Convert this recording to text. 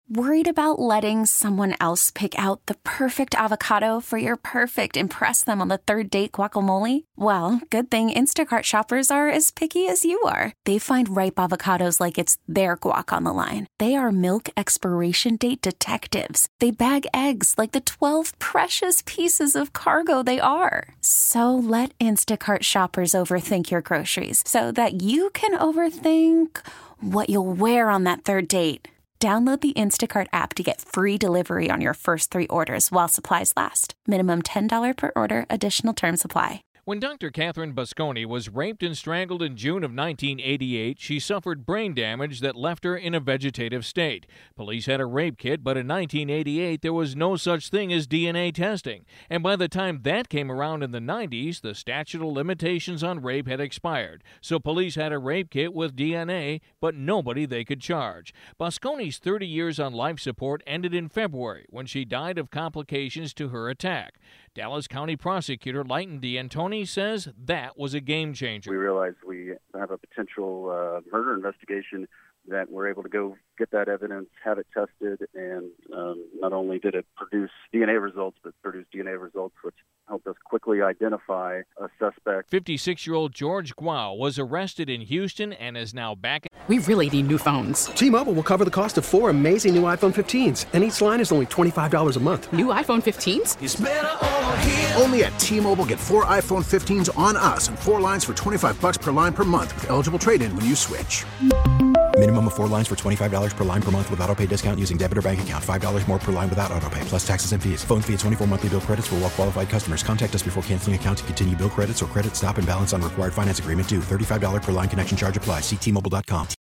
Worried about letting someone else pick out the perfect avocado for your perfect impress them on the third date guacamole? Well, good thing Instacart shoppers are as picky as you are. They find ripe avocados like it's their guac on the line. They are milk expiration date detectives. They bag eggs like the 12 precious pieces of cargo they are. So let Instacart shoppers overthink your groceries so that you can overthink what you'll wear on that third date. Download the Instacart app to get free delivery on your first 3 orders while supplies last. Minimum $10 per order. Additional terms apply. When Dr. Catherine Bosconi was raped and strangled in June of 1988, she suffered brain damage that left her in a vegetative state. Police had a rape kit, but in 1988 there was no such thing as DNA testing. And by the time that came around in the 90s, the statute of limitations on rape had expired. So police had a rape kit with DNA, but nobody they could charge. Bosconi's 30 years on life support ended in February when she died of complications to her attack. Dallas County Prosecutor Leighton D'Antoni says that was a game changer. We realized we have a potential murder investigation that we're able to go get that evidence, have it tested, and not only did it produce DNA results, but produced DNA results which helped us quickly identify a suspect. 56-year-old George Guao was arrested in Houston and is now back. We really need new phones. T-Mobile will cover the cost of 4 amazing new iPhone 15s, and each line is only $25 a month. New iPhone 15s? It's better over here. Only at T-Mobile, get 4 iPhone 15s on us and 4 lines for $25 per line per month with eligible trade-in when you switch. Minimum of 4 lines for $25 per line per month with autopay discount using debit or bank account. $5 more per line without autopay, plus taxes and fees. Phone fee at 24 monthly bill credits for well-qualified customers. Contact us before canceling account to continue bill credits or credit stop and balance on required finance agreement due. $35 per line connection charge applies. See T-Mobile.com.